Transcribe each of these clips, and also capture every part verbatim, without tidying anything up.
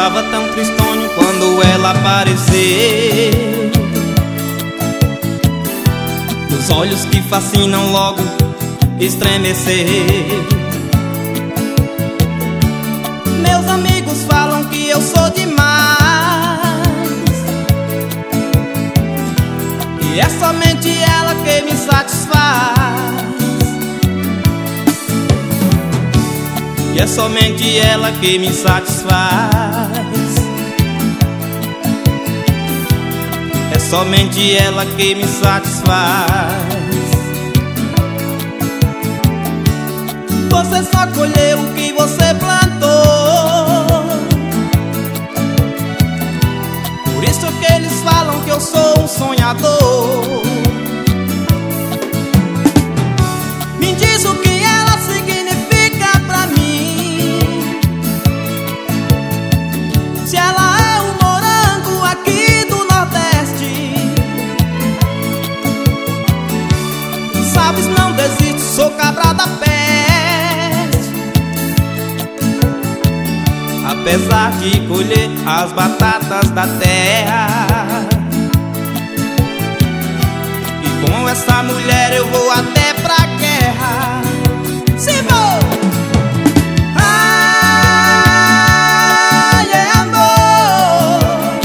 estava tão tristonho quando ela apareceu. Os olhos que fascinam logo estremeceu. Meus amigos falam que eu sou demais, e é somente ela que me satisfaz. E é somente ela que me satisfaz. É somente ela que me satisfaz. Você só colheu o que você plantou. Por isso que eles falam que eu sou um sonhador. Me diz o que ela significa pra mim. Se ela é um morango aqui do Nordeste. Sabes, não desisto, sou cabra da peste. Apesar de colher as batatas da terra, e com essa mulher eu vou até pra guerra. Se vou! Ai, é amor!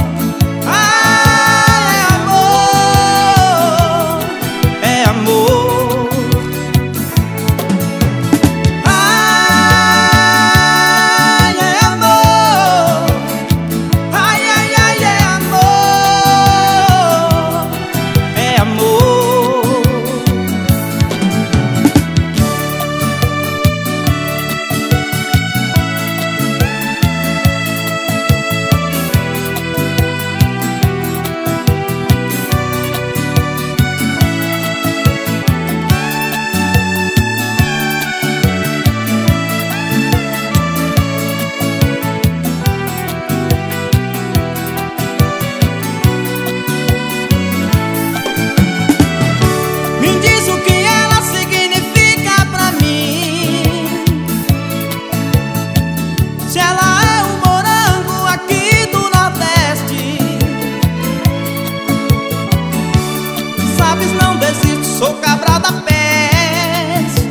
Ai, é amor! É amor! Se ela é um morango aqui do Nordeste. Sabes, não desisto, sou cabra da peste.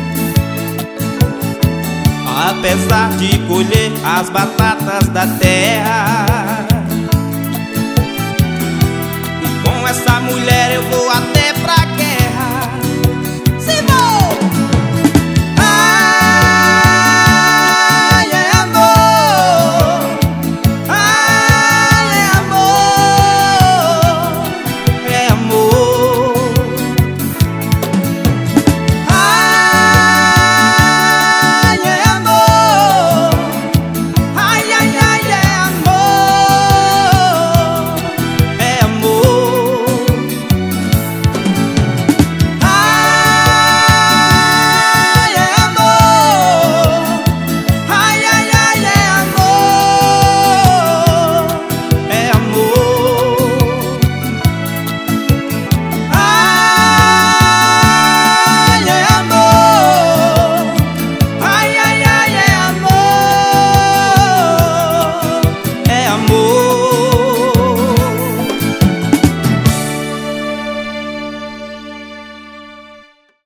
Apesar de colher as batatas da terra, e com essa mulher eu vou até